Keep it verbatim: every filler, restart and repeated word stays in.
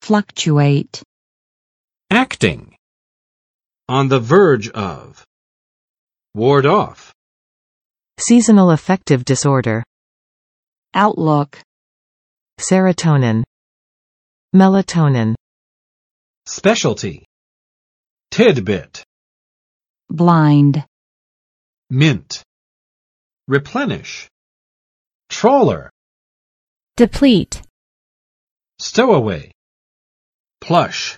fluctuate, acting, on the verge of, ward off, seasonal affective disorder, outlook, serotonin, melatonin, specialty, tidbit, blind, mint, replenish, trawler, deplete, stowaway, plush.